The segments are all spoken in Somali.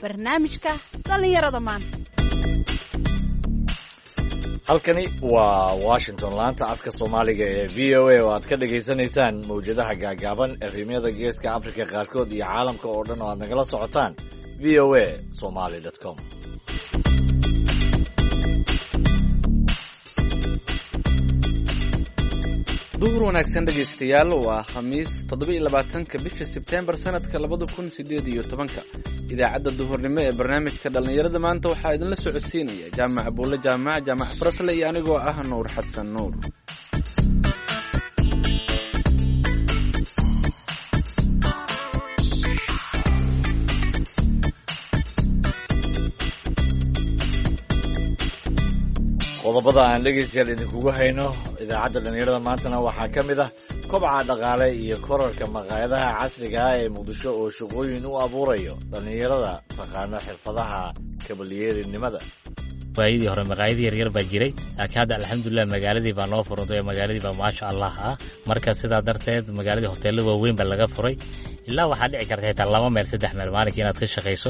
barnaamijka dhallinyarada maanta. halkani waa Washington, laanta afka Soomaaliga ee VOA oo aad ka dhageysanaysaan mawjadaha gaagaaban efemyada geeska Afrika qaarkood iyo caalamka oo dhan oo aad nagala socotaan voasomali.com. duhur wanaagsan dhegaystayaal, waa khamiis 27 bisha Sebtembar sanadka 2018. idaacadda duhurnimo ee barnaamijka dhallinyarada maanta waxaa idinla socodsiinaya jaamac buulle jaamac farasle iyo anigoo ah Nuur Xasan Nuur. qodobada aan dhegaystayaal idinkugu hayno idaacadda dhallinyarada maantana waxaa ka mid ah kobca dhaqaale iyo korarka maqaayadaha casriga ah ee Muqdisho oo shaqooyin u abuurayo dhallinyarada taqaano xirfadaha kabalyeerinimada. waayidii hore maqaayadii yaryar baa jiray, laakiin hadda alxamdulilah magaaladii baa noo furantay, magaaladii baa maasha allah ah. marka sidaa darteed magaaladii hoteello waaweyn baa laga furay, ilaa waxaa dhici karta xitaa 2 meel 3 meel maalinkii inaad ka shaqayso.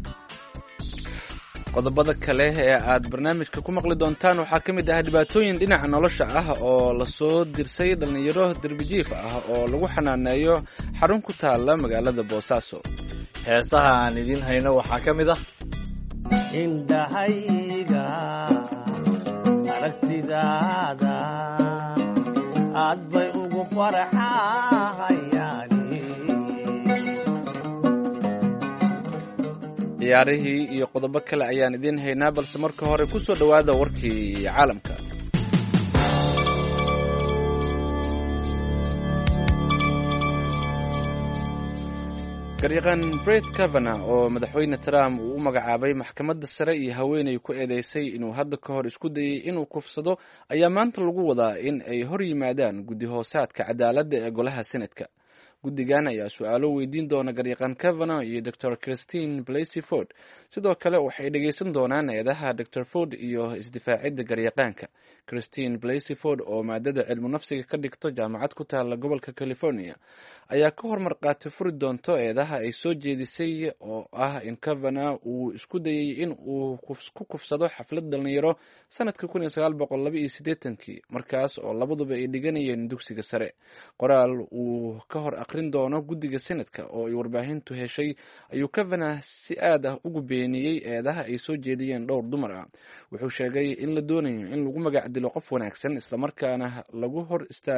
qodobada kale ee aad barnaamijka ku maqli doontaan waxaa ka mid ah dhibaatooyin dhinaca nolosha ah oo lasoo dirsay dhallinyaro derbijiif ah oo lagu xanaaneeyo xarun ku taala magaalada Boosaaso. heesaha aan idin hayno waxaa ka mid ah indhahayga aragtidaada aad bay ugu farxayaan. ciyaarihii iyo qodobo kale ayaan idiin haynaa, balse marka hore ku soo dhowaada warkii caalamka. garyaqaan Brett Kavanaugh oo madaxweyne Trump uu u magacaabay maxkamadda sare iyo haweeney ku eedeysay inuu hadda ka hor isku dayay inuu kufsado ayaa maanta lagu wadaa in ay hor yimaadaan guddi hoosaadka cadaaladda ee golaha Senatka. guddigan ayaa su-aalo weydiin doona garyaqaan Kavanaugh iyo Dr. Christine Blasey Ford. sidoo kale waxay dhegaysan doonaan eedaha Dr. Ford iyo isdifaacidda garyaqaanka. Christine Blasey Ford oo maadada cilmu nafsiga ka dhigto jaamacad ku taala gobolka California ayaa ka hormar qaatay furi doonto eedaha ay soo jeedisay oo ah in Kavanaugh uu isku dayay in uu ku kufsado xaflad dhalinyaro sanadka 1982 markaas oo labaduba ay dhiganayeen dugsiga sare. qoraal uu ka hor aqrin doono guddiga Senatka oo ay warbaahintu heshay ayuu Kavanaugh si aad ah ugu beeniyey eedaha ay soo jeediyeen dhowr dumar ah. wuxuu sheegay in la doonayo in lagu magac dilo qof wanaagsan, isla markaana lagu hor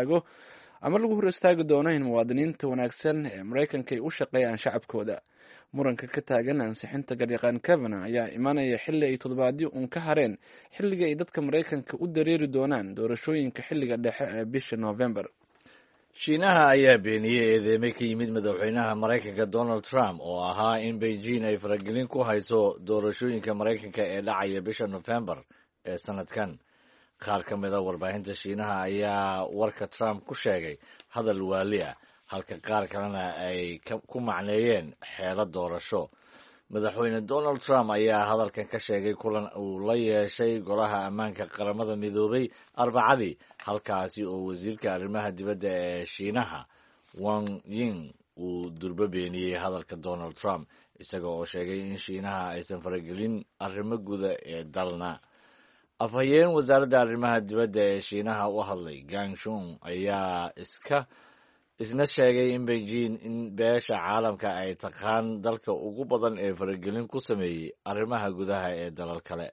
istaagi doono in muwaadiniinta wanaagsan ee Mareykanka ay u shaqeeyaan shacabkooda. muranka ka taagan ansixinta garyaqaan Kavanaugh ayaa imaanaya xilli ay toddobaadyo uun ka hareen xilliga ay dadka Mareykanka u dareeri doonaan doorashooyinka xilliga dhexe ee bisha November. Shiinaha ayaa beeniyey eedeymo ka yimid madaxweynaha Mareykanka Donald Trump oo ahaa in Beijing ay faragelin ku hayso doorashooyinka Mareykanka ee dhacaya bisha November ee sanadkan. qaar ka mid ah warbaahinta Shiinaha ayaa warka Trump ku sheegay hadal waali ah, halka qaar kalena ay ku macneeyeen xeelad doorasho. madaxweyne Donald Trump ayaa hadalkan ka sheegay kulan uu la yeeshay golaha ammaanka qaramada midoobay Arbacadii, halkaasi oo wasiirka arrimaha dibadda ee Shiinaha Wang Yi uu durba beeniyey hadalka Donald Trump, isaga oo sheegay in Shiinaha aysan faragelin arrimo guda ee dalna. afhayeen wasaaradda arrimaha dibadda ee Shiinaha u hadlay Gang Shun ayaa isna sheegay in Beijing in beesha caalamka ay taqaan dalka ugu badan ee faragelin ku sameeyey arrimaha gudaha ee dalal kale.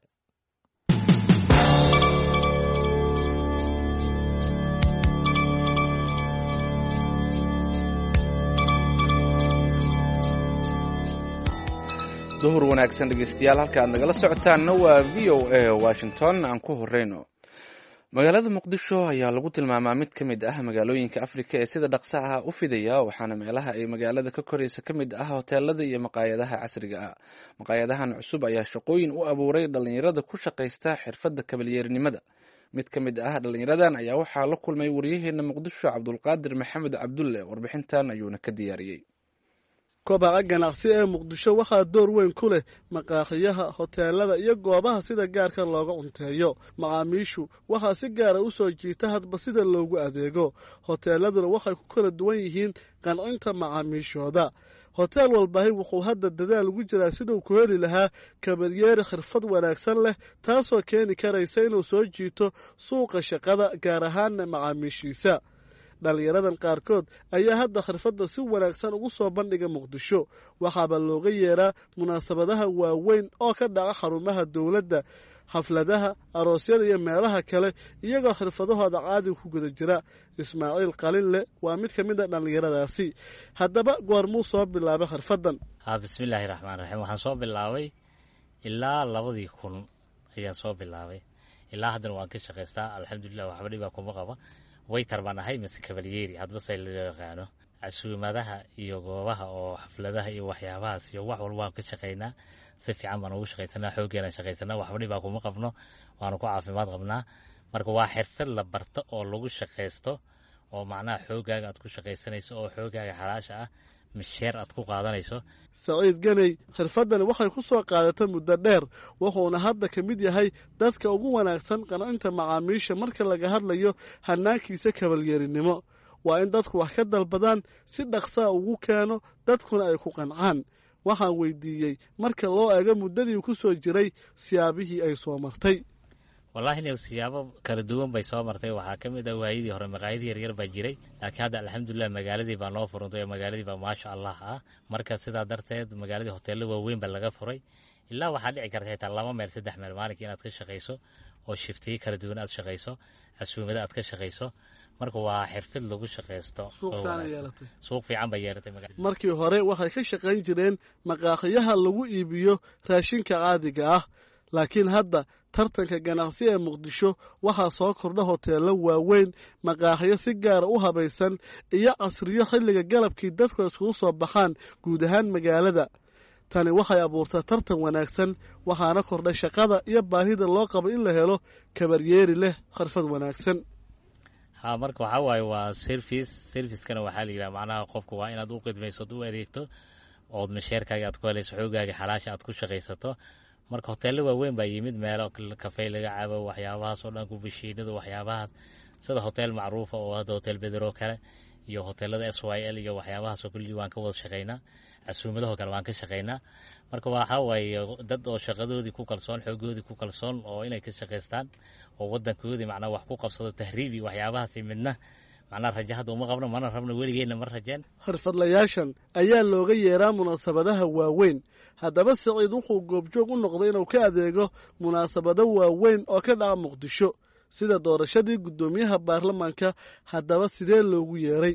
duhur wanaagsan dhegaystayaal, halka aad nagala socotaanna waa VOA Washington. aan ku horeyno magaalada Muqdisho ayaa lagu tilmaamaa mid ka mid ah magaalooyinka Afrika ee sida dhaqso ah u fidaya, waxaana meelaha ay magaalada ka koraysa ka mid ah hoteelada iyo maqaayadaha casriga ah. maqaayadahan cusub ayaa shaqooyin u abuuray dhalinyarada ku shaqaysta xirfadda kabalyeerinimada. mid ka mid ah dhalinyaradan ayaa waxaa la kulmay wariyaheena Muqdisho Cabdulqaadir Maxamed Cabdulle. warbixintan ayuuna ka diyaariyey. kobaca ganacsi ee Muqdisho waxaa door weyn ku leh maqaaxiyaha, hoteelada iyo goobaha sida gaarka looga cunteeyo. macaamiishu waxaa si gaara u soo jiita hadba sida loogu adeego. hoteeladuna waxay ku kala duwan yihiin qancinta macaamiishooda. hoteel walbahi wuxuu hadda dadaal ugu jiraa siduu ku heli lahaa kabalyeeri khirfad wanaagsan leh taasoo keeni karaysa inuu soo jiito suuqa shaqada gaar ahaanna macaamiishiisa dhallinyaradan qaarkood ayaa hadda khirfadda si wanaagsan ugu soo bandhiga muqdisho waxaaba looga yeeraa munaasabadaha waaweyn oo ka dhaca xarumaha dowladda xafladaha aroosyada iyo meelaha kale iyagoo khirfadahooda caadiga ku guda jira ismaaciil qalinle waa mid ka mid a dhallinyaradaasi haddaba goormuu soo bilaabay khirfaddan bismillaahi raxmaan raxiim waxaan soo bilaabay ilaa 2000 ayaan soo bilaabay ilaa haddana waan ka shaqaystaa alxamdulilah waxba dhibaa kuma qaba waytar baan ahay mise kabalyeeri hadbase la yaqaano casuumadaha iyo goobaha oo xafladaha iyo waxyaabahaas iyo wax walba waan ka shaqaynaa si fiican baan ugu shaqaysanaa xooggeena shaqaysanaa waxba dhibaa kuma qabno waanu ku caafimaad qabnaa marka waa xirfad la barto oo lagu shaqaysto oo macnaha xooggaaga aad ku shaqaysanayso oo xooggaaga xalaasha ah misheer aad ku qaadanayso saciid ganey khirfaddani waxay ku soo qaadatay muddo dheer wuxuuna hadda ka mid yahay dadka ugu wanaagsan qancinta macaamiisha marka laga hadlayo hanaankiisa kabalyeerinimo waa in dadku wax ka dalbadaan si dhaqsaa ugu keeno dadkuna ay ku qancaan waxaan weydiiyey marka loo eego muddadii ku soo jiray siyaabihii ay soo martay wallaahi ina siyaabo kala duwan bay soo martay waxaa ka mid ah waayadii hore maqaayadii yaryar baa jiray laakiin hadda alxamdulilah magaaladii baa noo furantay oo magaaladii baa maasha allah ah marka sidaa darteed magaaladii hoteello waaweyn baa laga furay ilaa waxaa dhici karta xitaa 2 meel 3 meel maalinkii inaad ka shaqayso oo shiftiyo kala duwan aad shaqayso casuumada aad ka shaqayso marka waa xirfad lagu shaqaysto suuq fiican bay yeelatay markii hore waxay ka shaqayn jireen maqaaxiyaha lagu iibiyo raashinka caadiga ah laakiin hadda tartanka ganacsi ee muqdisho waxaa soo kordha hoteello waaweyn maqaaxiyo si gaara u habaysan iyo casriyo xilliga galabkii dadku iskugu soo baxaan guud ahaan magaalada tani waxay abuurtaa tartan wanaagsan waxaana kordhay shaqada iyo baahida loo qabo in la helo kabalyeeri leh khirfad wanaagsan marka waxaa waaye waa servicekana waxaa la yidhaha macnaha qofku waa inaad u qidmayso u adeegto ood masheerkaaga aad ku helayso xoogaaga xalaasha aad ku shaqaysato marka hoteello waaweyn baa yimid meelo kafey laga cabo waxyaabahaas oo dhan kubashiinadu waxyaabahaas sida hotel macruufa oo hadda hotel bedero kale iyo hoteelada SYL iyo waxyaabahaas oo kulli waan ka wada shaqaynaa casuumadaha kale waan ka shaqaynaa marka waxa waaye dad oo shaqadoodii ku kalsoon xoogoodii ku kalsoon oo inay ka shaqaystaan oo wadankoodii macnaa wax ku qabsado tahriibi waxyaabahaas midna macnaa rajo hadda uma qabno mana rabno weligeedna ma rajeen xirfadlayaashan ayaa looga yeeraa munaasabadaha waaweyn haddaba Saciid wuxuu goobjoog u noqday inuu ka adeego munaasabado waaweyn oo ka dhaca muqdisho sida doorashadii gudoomiyaha baarlamaanka haddaba sidee loogu yeeray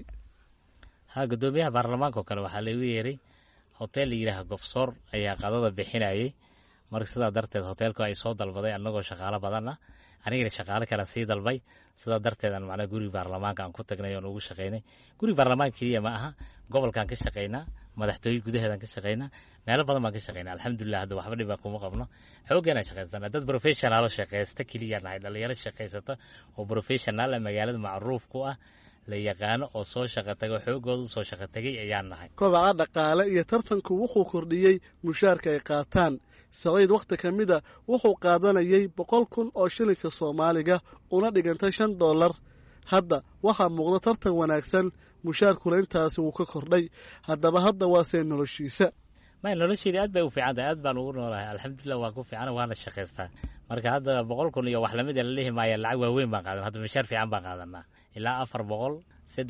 gudoomiyaha baarlamaanka kale waxaa lagu yeeray hotel yiraahdo Gofsoor ayaa qadada bixinayay marka sidaa darteed hotelku ay soo dalbaday anagoo shaqaale badan ah aniga shaqaale kala sii dalbay sidaa darteed aan macna guri baarlamaanka aan ku tagnay oo ugu shaqeynay guri baarlamaanka kaliya ma aha gobolkan ka shaqeynaa madaxtooyada gudaheedan ka shaqeynaa meelo badan baan ka shaqeynaa alxamdulilah hadda waxba dhib kuma qabno xoogana shaqeysana dad professional oo shaqeysta kaliya nahay dhalinyaro shaqeysata oo professional magaalada macruuf ku ah la yaqaano oo soo shaqo tago xoogoodu soo shaqo tagay ayaan nahay kobaca dhaqaale iyo tartanku wuxuu kordhiyey mushaarka ay qaataan Saciid waqti kamida wuxuu qaadanayay 100,000 oo shilinka Soomaaliga una dhigantay $5 hadda waxaa muuqda tartan wanaagsan mushaarkuna intaasi uu ka kordhay haddaba hadda waa seen noloshiisa ma noloshiisa aad bay u fiican tahay aad baan ugu noolahay alxamdulilah waa ku fiican waana shaqaystaa marka hadda 100,000 iyo wax la mid ah la leeyahay lacag waaweyn baan qaadan hadda mushaar fiican baan qaadanaa ilaa 400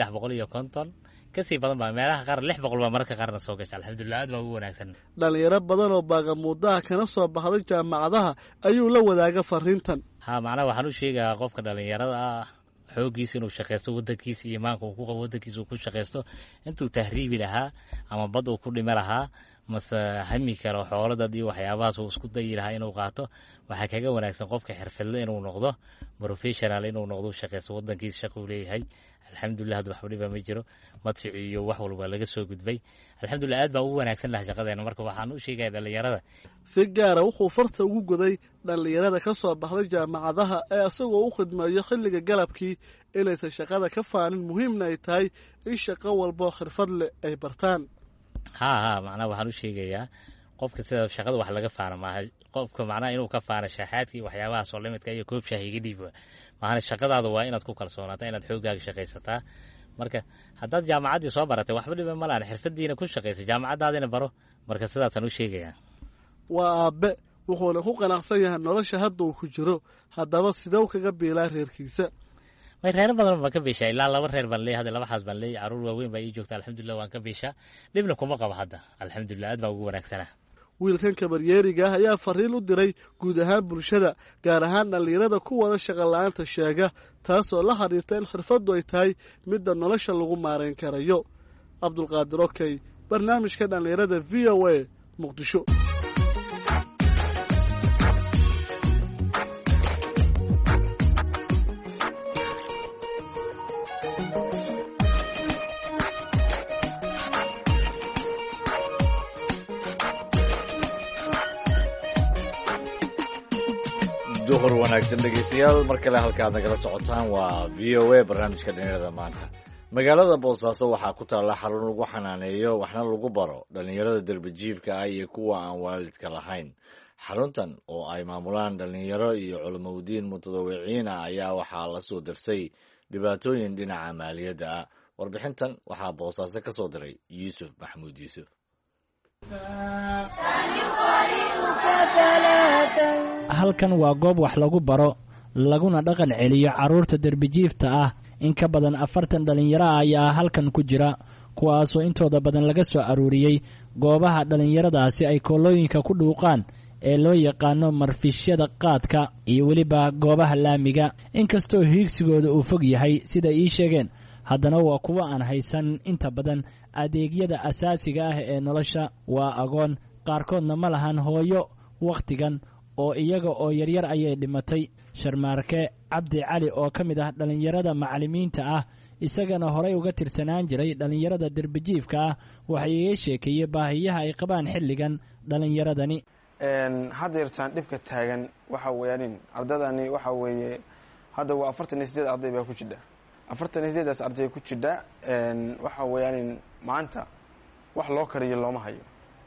350 kasii badan baa meelaha qaar 600 baa marka qaarna soo gashay alxamdulilah aad baa ugu wanaagsan dhalinyaro badan oo baagamuudaha kana soo baxday jaamacadaha ayuu la wadaaga fariintan macnaha waxaan u sheegaa qofka dhalinyarada ah xoogiisa inuu shaqeysto wadankiisa iyo imaanka uu ku qabo wadankiisa uu ku shaqeysto intuu tahriibi lahaa ama bad uu ku dhimi lahaa mase hami karo xoolada iyo waxyaabahaas uu isku dayi lahaa inuu qaato waxaa kaga wanaagsan qofka xirfadle inuu noqdo professional inuu noqdo shaqeysto wadankiisa shaqo uu leeyahay alxamdulilah hadda waxba dhiba ma jiro madfici iyo wax walba laga soo gudbay alxamdulilah aad baan ugu wanaagsan lahaa shaqadeena marka waxaan u sheegayaa dhalinyarada si gaara wuxuu farta ugu goday dhalinyarada ka soo baxday jaamacadaha ee asagoo u khidmeeyo xilliga galabkii inaysan shaqada ka faanin muhiimna ay tahay in shaqo walba xirfad leh ay bartaan macnaha waxaan u sheegayaa qofka sida shaqada wax laga faano maaha qofka macnaha inuu ka faano shaaxaadkii waxyaabahaas oo limidka iyo koob shaah iga dhiib maana shaqadaada waa inaad ku kalsoonaataa inaad xoogaaga shaqaysataa marka haddaad jaamacaddii soo baratay waxba dhiba ma lahan xirfadiina ku shaqaysa jaamacaddaadina baro marka sidaasaan u sheegayaa waa aabbe wuxuuna ku qanacsan yahay nolosha hadda uu ku jiro haddaba sidee u kaga biilaa reerkiisa may reero badan baan ka biishaa ilaa 2 reer baan leeyahay hadda 2 xaas baan leeyahay caruur waaweyn baa ii joogta alxamdulilah waan ka biishaa dhibna kuma qabo hadda alxamdulilah aad baa ugu wanaagsanaa wiilkan kabaryeeriga ah ayaa fariin u diray guud ahaan bulshada gaar ahaan dhallinyarada ku wada shaqo la-aanta sheega taasoo la xiriirta in xirfaddu ay tahay midda nolosha lagu maarayn karayo cabdulqaadir okey barnaamijka dhallinyarada v o a muqdisho duhur wanaagsan dhegeystayaal mar kale halkaad nagala socotaan waa v o a barnaamijka dhallinyarada maanta magaalada boosaaso waxaa ku taalla xarun lagu xanaaneeyo waxna lagu baro dhallinyarada derbijiifka ah iyo kuwa aan waalidka lahayn xaruntan oo ay maamulaan dhallinyaro iyo culamaudiin mutadawiciin ah ayaa waxaa la soo darsay dhibaatooyin dhinaca maaliyadda ah warbixintan waxaa boosaaso ka soo diray yuusuf maxamuud yuusuf halkan waa goob wax lagu baro laguna dhaqan celiyo carruurta derbijiifta ah in ka badan 40 dhallinyaro ah ayaa halkan ku jira kuwaasoo intooda badan laga soo aruuriyey goobaha dhallinyaradaasi ay koolooyinka ku dhuuqaan ee loo yaqaano marfishyada qaadka iyo weliba goobaha laamiga inkastoo hiigsigooda uu fog yahay sida ii sheegeen haddana waa kuwo aan haysan inta badan adeegyada asaasiga ah ee nolosha waa agoon qaarkoodna ma lahan hooyo wakhtigan oo iyaga oo yaryar ayay dhimatay sharmaarke cabdi cali oo ka mid ah dhallinyarada macallimiinta ah isagana horay uga tirsanaan jiray dhallinyarada derbijiifka ah waxay iga sheekeeyey baahiyaha ay qabaan xilligan dhallinyaradani hadda yartaan dhibka taagan waxa weeyaan ardadani waxa weeye hadda waa 48 arday baa ku jidha 48daas arday ku jidha waxa weeyaan maanta wax loo kariyo looma hayo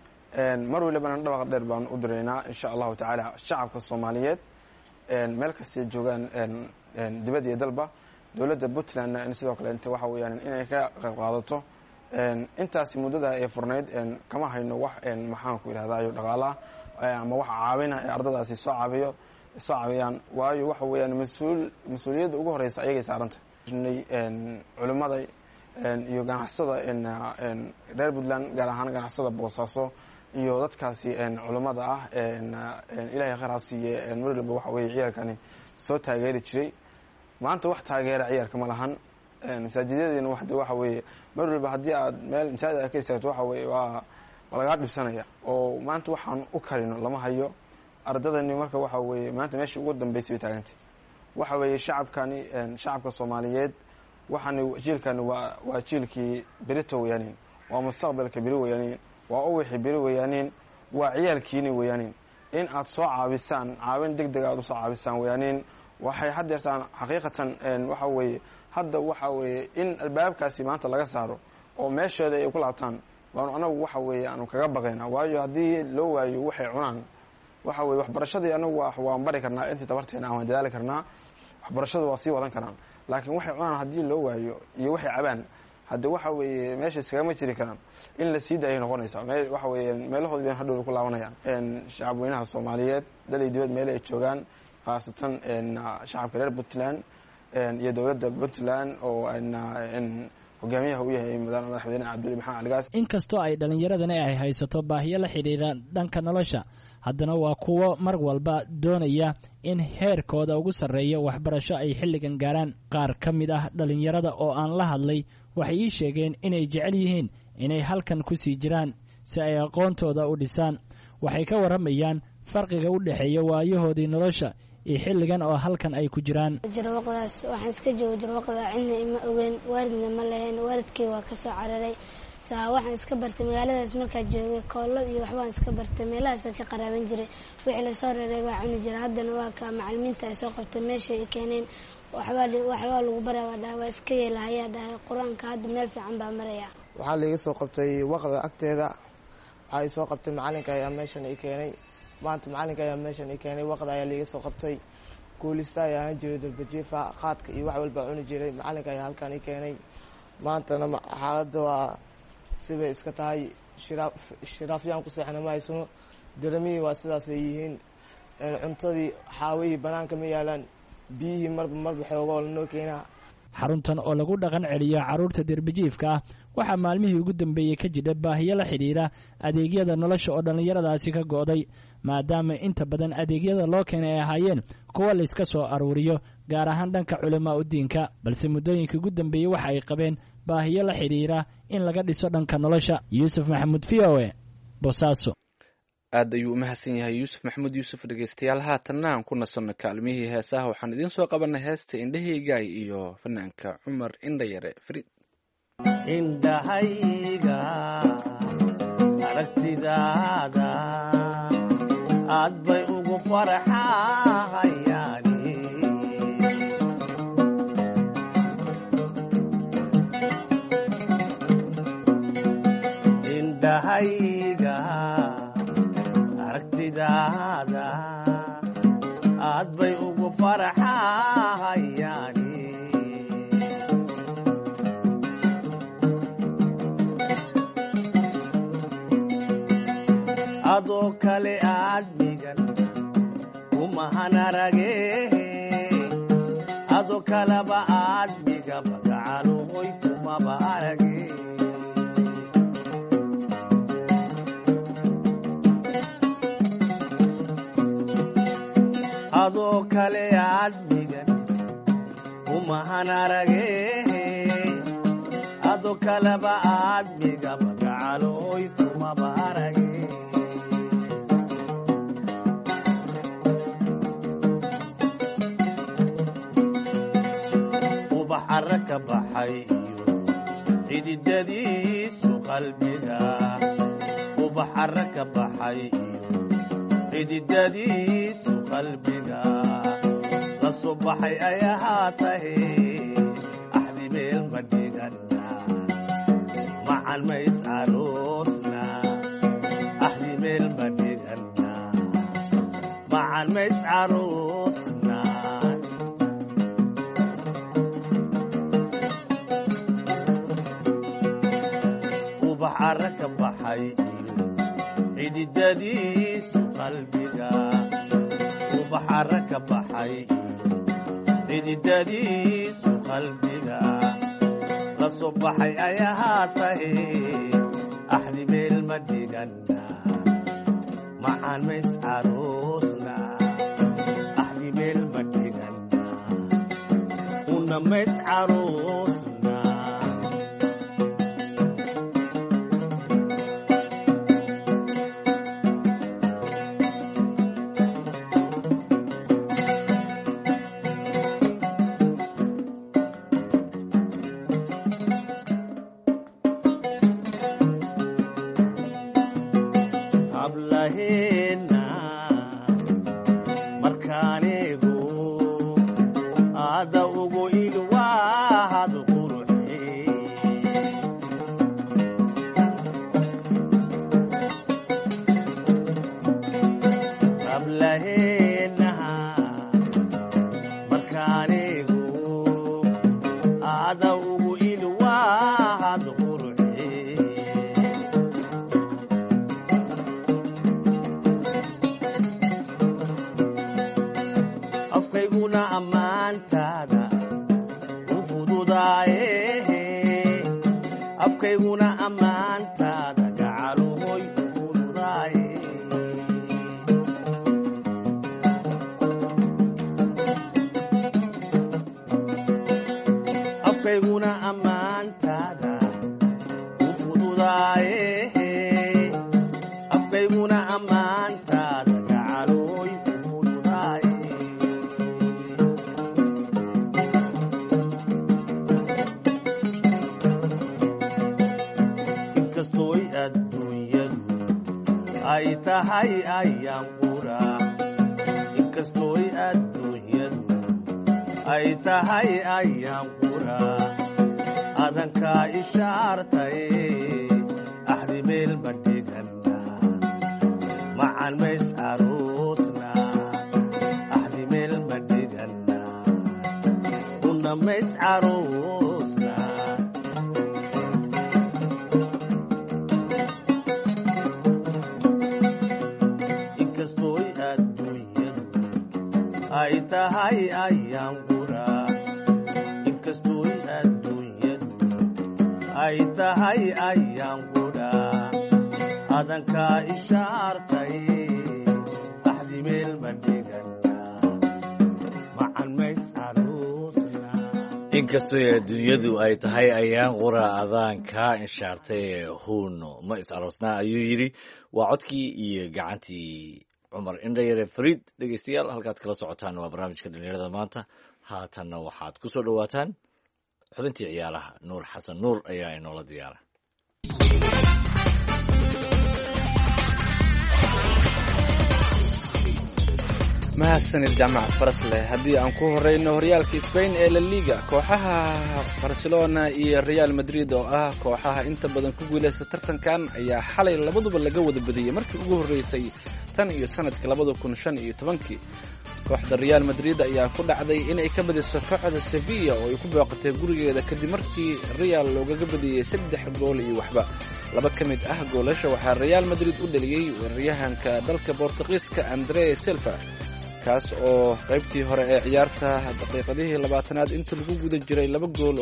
mar walibana dhawaaq dheer baan u direynaa insha allahu tacaala shacabka soomaaliyeed meel kastay joogaan dibad iyo dalba dowladda puntlandna sidoo kale inta waxa weeyaan inay ka qayb qaadato intaasi muddada ee furnayd kama hayno wax maxaan ku idhahdayo dhaqaalaha ama wax caawina ee ardadaasi soo caawiyaan waayo waxa weeyaan mas-uuliyadda ugu horeysa ayagay saaranta culimmada iyo ganacsada reer puntland gaar ahaan ganacsada boosaaso iyo dadkaasi culimmada ah ilaahay khayr ha siiye mar walba waxa weeye ciyaarkani soo taageeri jiray maanta wax taageera ciyaarka ma lahan masaajidyadeena waxa weeye mar walba haddii aad meel masaajid aad ka istaagto waxa weeye waa lagaa dhibsanaya oo maanta waxaan u karino lama hayo ardadani marka waxa weeye maanta meeshii ugu dambeysay bay taagantay waxa weeye shacabka soomaaliyeed waxaani jiilkani waa jiilkii berito weyaanin waa mustaqbalka beri weyaanin waa uwixii beri weyaanin waa ciyaalkiini weyaanin in aad soo caabisaan caawin deg deg aad usoo caabisaan weyaanin waxay had yeertaan xaqiiqatan waxa weeye hadda waxa weeye in albaabkaasi maanta laga saaro oo meesheeda ay ku laabtaan baanu anagu waxa weeye aanu kaga baqaynaa waayo haddii loo waayo waxay cunaan waxa weye waxbarashadii anagu waan bari karnaa intii tabarteena aan waan dadaali karnaa waxbarashadu waa sii wadan karaan laakiin waxay cunaan haddii loo waayo iyo waxay cabaan hadde waxa weeye meesha iskagama jiri karaan in la sii daayay noqonaysaa waxa weeye meelahoodi bay hadhowda ku laabanayaan shacabweynaha soomaaliyeed dalay dibad meele ay joogaan khaasatan shacabka reer puntland iyo dowladda puntland oo hogaamiyaha u yahay madaxweyne cabdulli maxamed caligaas inkastoo ay dhallinyaradani ay haysato baahiyo la xidhiidha dhanka nolosha haddana waa kuwo mar walba doonaya in heerkooda ugu sarreeya waxbarasho ay xilligan gaaraan qaar ka mid ah dhallinyarada oo aan la hadlay waxay ii sheegeen inay jecel yihiin inay halkan ku sii jiraan si ay aqoontooda u dhisaan waxay ka warramayaan farqiga u dhexeeya waayahoodii nolosha iyo xilligan oo halkan ay ku jiraan jirwaqdaas waxaan iska jooga jirwaqda cidna ima ogeyn waalidna ma lahayn waalidkay waa ka soo cararay saa waxaan iska bartay magaaladaas markaa joogay koolad iyo waxbaan iska bartay meelahaasaan ka qaraaban jiray wixii lasoo reeray baa cuni jira haddana waa ka macalimiinta ay soo qabtay meesha ay keeneen waxbaa lagu baraa waa dhaha waa iska yeela ayaa dhahay qur-aanka hadda meel fiican baa maraya waxaa laiga soo qabtay waqda agteeda waxaa isoo qabtay macalinka ayaa meeshan i keenay maanta macalinka ayaa meeshan i keenay waqda ayaa laiga soo qabtay guulista ayaa ahaan jiray dalbajiifa qaadka iyo wax walbaa cuni jiray macalinka ayaa halkaan i keenay maantana xaaladda waa sibay iska tahay shiraafyaan ku seexna ma haysano daramihii waa sidaasay yihiin cuntadii xaawihii banaanka ma yaalaan biyihii marba xoogoo lanoo keenaa xaruntan oo lagu dhaqan celiyo carruurta derbijiifka ah waxaa maalmihii ugu dambeeyey ka jira baahiyo la xidhiidha adeegyada nolosha oo dhallinyaradaasi ka go'day maadaama inta badan adeegyada loo keenay ay ahaayeen kuwa layska soo aruuriyo gaar ahaan dhanka culamaa u diinka balse muddooyinka ugu dambeeyey waxa ay qabeen baahiyo la xidhiidha in laga dhiso dhanka nolosha yuusuf maxamuud v o e boosaaso aad ayuu u mahadsan yahay yuusuf maxamuud yuusuf dhegeystayaal haatanna aan ku nasanno kaalmihii heesaha waxaan idiin soo qabanay heesta indhahaygaay iyo fanaanka cumar indhayare fariid indhahayga aragtidaada aad bay ugu farxahayaani indhahayga aragtidaada aad bay ugu farxahayaani adoo kale aadmigan umahanarage adoo kaleba aadmiga magacaluhoy kumaba arage adoo kale aadmigan umahanarage adoo kaleba aadmiga magacaluhoy kumaba arage ka baxay iyo xididadiisu qalbiga ubaxara ka baxay iyo xididadiisu qalbiga la soo baxay ay ahaatahe axdi meel ma dhigana macan ma is aroosna axdi meel ma dhigana macan ma is aroosna ka baxay iyo xididadiisu qalbiga ubaxara ka baxay iyo xididadiisu qalbiga la soo baxay ay ahaatahe axdi meel ma dhigana macan ma is aroosna axdi meel ma dhigana una ma is aroosna afkayguna ammaantaada gacaluhoy ufududaaye afkayguna ammaantaada ufududaaye afkayguna ammaantaada gacaluhoy ufududaaye inkastoy adduunyadu ay tahay ayaan qura inkastoy adduunyadu ay tahay ayaan qura adankaa ishaartaye axdi meel ma dhigana macan mays aroosna axdi meel ma dhigana una mays aroosna ay tahay ayaan qura inkastooy adduunyadu ay tahay ayaan qura adankaa ishaartay axdi meel ma dhigana macan mays aroosna inkastoo adduunyadu ay tahay ayaan qura adaan kaa inshaartay huuno ma is aroosnaa ayuu yidhi. waa codkii iyo gacantii cumar indhayare fariid. dhegeystayaal halkaad kala socotaan waa barnaamijka dhalinyarada maanta. haatanna waxaad ku soo dhowaataan xubintii ciyaaraha. nuur xasan nuur ayaa inoola diyaara. mahadsanid jaamac farasleh. haddii aan ku horeyno horyaalka Spain ee La Liga, kooxaha Barcelona iyo Real Madrid oo ah kooxaha inta badan ku guuleysta tartankan ayaa xalay labaduba laga wada badiyay markii ugu horeysay tan iyo sanadka 2015. kooxda Real Madrid ayaa ku dhacday inay ka badiso kooxda Sevilla oo ay ku booqatay gurigeeda kadib markii Real loogaga badiyay 3 gool iyo waxba. laba ka mid ah goolasha waxaa Real Madrid u dhaliyay weeraryahanka dalka Boortaqiiska André Silva, kaas oo qaybtii hore ee ciyaarta daqiiqadihii 20aad inta lagu guda jiray laba gool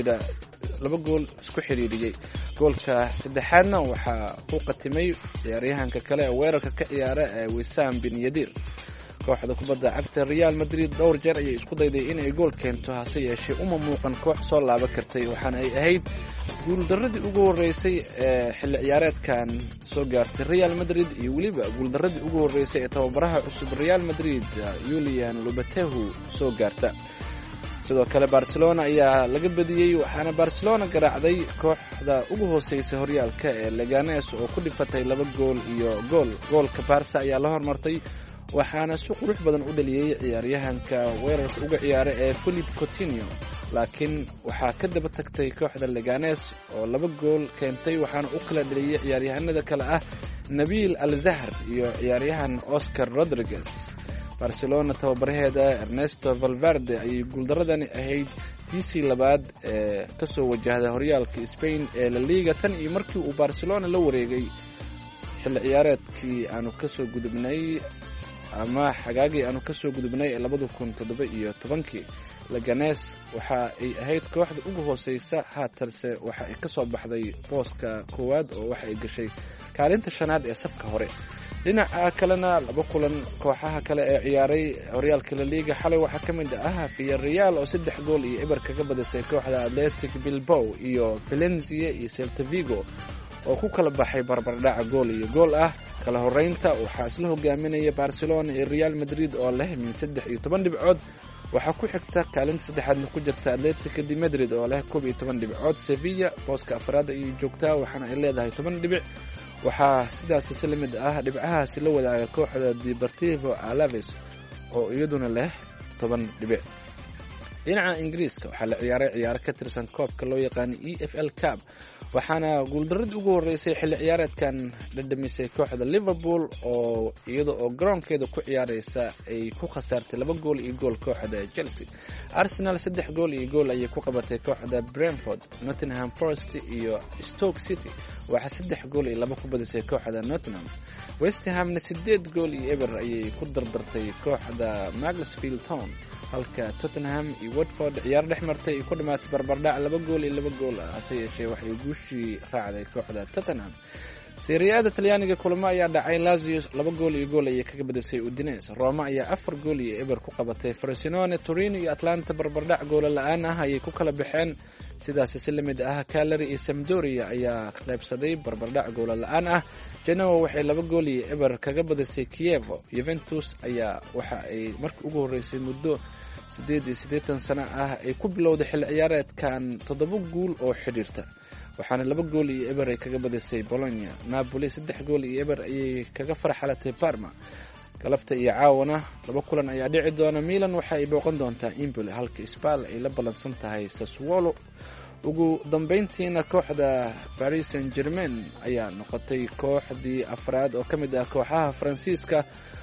isku xiriiriyay. goolka saddexaadna waxaa ku qatimay ciyaaryahanka kale ee weerarka ka ciyaara ee Wissam Ben Yedder. kooxda kubadda cagta Real Madrid dhowr jeer ayay isku dayday inay gool keento, hase yeeshee uma muuqan koox soo laaban kartay, waxaana ay ahayd guuldaradii ugu horeysay ee xilli ciyaareedkan soo gaartay Real Madrid iyo weliba guuldaradii ugu horeysay ee tababaraha cusub Real Madrid Julian Lopetegui soo gaarta. sidoo kale Barcelona ayaa laga badiyay, waxaana Barcelona garaacday kooxda ugu hooseysa horyaalka ee Leganes oo ku dhifatay 2 gool iyo gool. goolka Barca ayaa la hormartay, waxaana si qurux badan u dhaliyay ciyaaryahanka weerarka uga ciyaara ee Philippe Coutinho, laakiin waxaa ka daba tagtay kooxda Leganes oo 2 gool keentay, waxaana u kala dhaliyay ciyaaryahanada kale ah Nabil Al-Zahr iyo ciyaaryahan Oscar Rodriguez. Barcelona tababaraheeda Ernesto Valverde ayay guuldaradani ahayd tiisii labaad ee kasoo wajahda horyaalka Spain ee La Liga tan iyo markii uu Barcelona la wareegay xilli ciyaareedkii aanu kasoo gudubnay ama xagaagii aanu kasoo gudubnay ee 2017. Leganes waxa ay ahayd kooxda ugu hooseysa, haatanse waxa ay kasoo baxday booska koowaad oo waxa ay gashay kaalinta 5aad ee safka hore. dhinaca kalena 2 kulan kooxaha kale ee ciyaaray horyaalka La Liga xalay waxaa ka mid ah Villarreal oo 3 gool iyo eber kaga badisay kooxda Athletic Bilbao, iyo Valencia iyo Celta Vigo oo ku kala baxay barbardhac gool iyo gool ah. kala horeynta waxaa isla hogaaminaya Barcelona iyo Real Madrid oo leh min 13 dhibcood. waxaa ku xigta kaalinta saddexaadna ku jirta Atletico de Madrid oo leh 12 dhibcood. Sevilla booska afraad ayay joogtaa, waxaana ay leedahay 10 dhibic. waxaa sidaas isla mid ah dhibcahaasi la wadaaga kooxda Deportivo Alaves oo iyaduna leh 10 dhibic. dhinaca Ingiriiska waxaa la ciyaaray ciyaaro ka tirsan koobka loo yaqaan EFL Cup, waxaana guuldaradii ugu horeysay xilli ciyaareedkan dhadhamisay kooxda Liverpool oo iyada oo garoonkeeda ku ciyaareysa ay ku khasaartay 2 gool iyo gool kooxda Chelsea. Arsenal 3 gool iyo gool ayay ku qabatay kooxda Brentford. Nottingham Forest iyo Stoke City waxaa 3 gool iyo 2 ku badisay kooxda Nottingham. West Hamna 8 gool iyo eber ayay ku dardartay kooxda Macclesfield Town, halka Tottenham iyo Watford ciyaar dhex martay ay ku dhamaatay barbardhac 2 gool iyo 2 gool ah, hase yeeshee waxay guushii raacday kooxda Tottenham. Serie A Talyaaniga kulamo ayaa dhacay. Lazio 2 gool iyo gool ayay kaga badisay Udinese. Roma ayaa 4 gool iyo eber ku qabatay Frosinone. Torino iyo Atlanta barbardhac gool la'aan ah ayay ku kala baxeen. sidaas si lamid ah Cagliari iyo Sampdoria ayaa qaybsaday barbardhac gool la'aan ah. Genoa waxay 2 gool iyo eber kaga badisay Chievo. Juventus ayaa waxa ay markii ugu horeysay muddo 88 sano ah ay ku bilowday xilli ciyaareedkan 7 gool oo xiriirta, waxaana 2 gool iyo eber ay kaga badisay Bologna. Napoli 3 gool iyo eber ayay kaga farxalatay Parma. galabta iyo caawana 2 kulan ayaa dhici doona. Milan waxa ay booqan doontaa Empoli, halka Spal ay la balansan tahay Sassuolo. ugu dambeyntiina kooxda Paris Saint-Germain ayaa noqotay kooxdii afraad oo ka mid ah kooxaha Faransiiska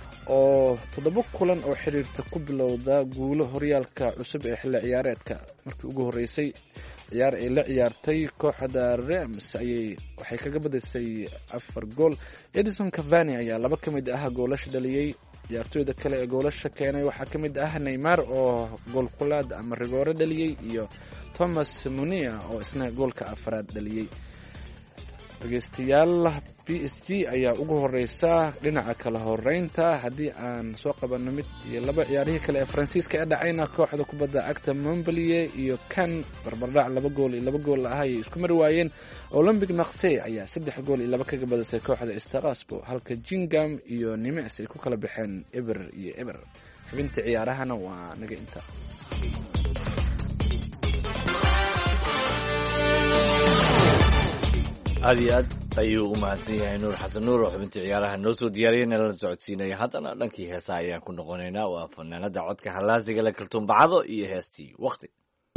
oo 7 kulan oo xiriirta ku bilowda guulo horyaalka cusub ee xilli ciyaareedka. markii ugu horeysay ciyaar ay la ciyaartay kooxda Reims waxay kaga badisay 4 gool. Edison Cavani ayaa 2 ka mid ah goolasha dhaliyay. ciyaartooyda kale ee goolasha keenay waxaa ka mid ah neymar oo goolkulaad ama rigoore dhaliyey iyo thomas munia oo isna goolka afaraad dhaliyey. dhegeystayaal, b s g ayaa ugu horeysa dhinaca kala horeynta. haddii aan soo qabanno mid iyo laba ciyaarihii kale ee faransiiska ee dhacayna, kooxda kubadda cagta Montpellier iyo kan barbardhac 2-2 ah ayay isku mari waayeen. Olympic Marseille ayaa 3-2 kaga badisay kooxda Strasbourg, halka Gingam iyo Nimes ay ku kala baxeen eber iyo eber. xubinta ciyaarahana waa naga inta. aad iyo aad ayuu u mahadsan yahay nuur xasan nuur oo xubintii ciyaaraha noo soo diyaariyay nalana socodsiinaya. haddana dhankii heesaha ayaan ku noqonaynaa. waa fanaanada codka hallaasiga la kaltuunbacado iyo heestii waqti.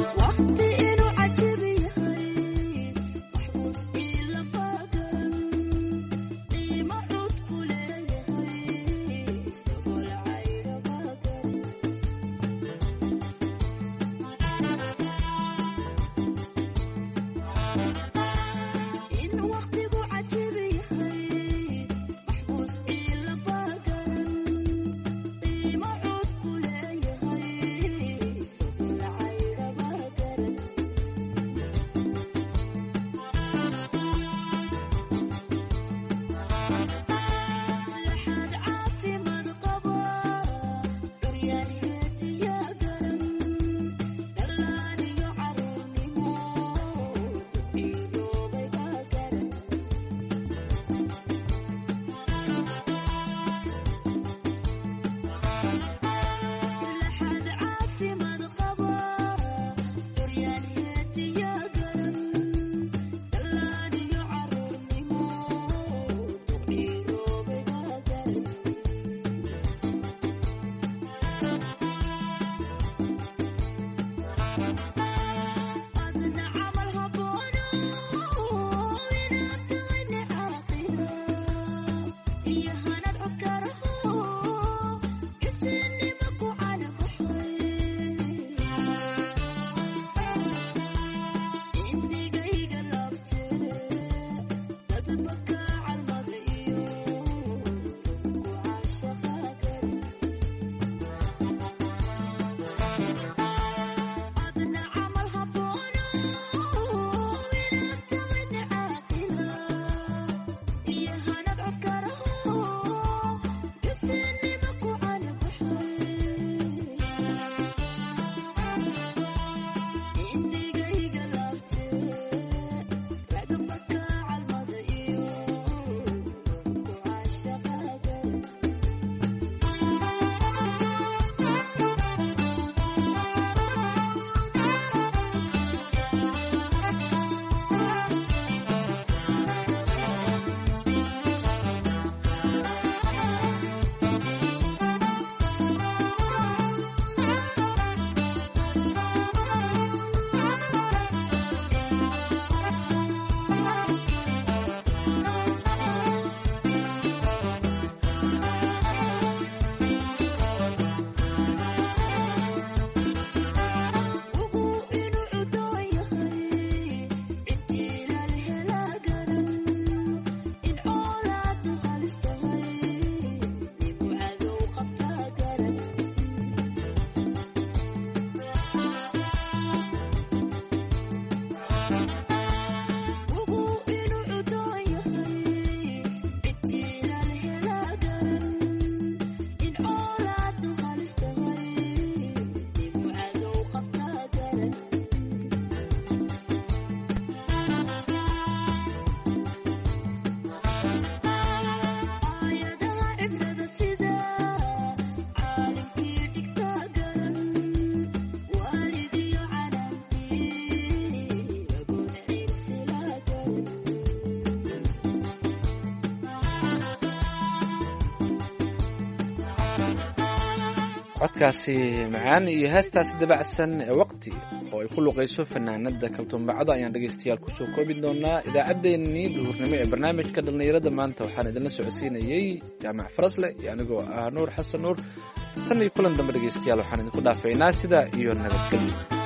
codkaasi macaan iyo heestaasi dabacsan ee waqti oo ay ku luqayso fanaanada kaltuunbacada ayaan dhegaystayaal kusoo koobi doonaa idaacaddeenii duhurnimo ee barnaamijka dhallinyarada maanta. waxaan idinla socodsiinayey jaamac farasle iyo anigoo ah nuur xasan nuur. tan iyo kulan dambe dhegaystayaal waxaan idinku dhaafaynaa sidaa iyo nabadgelyo.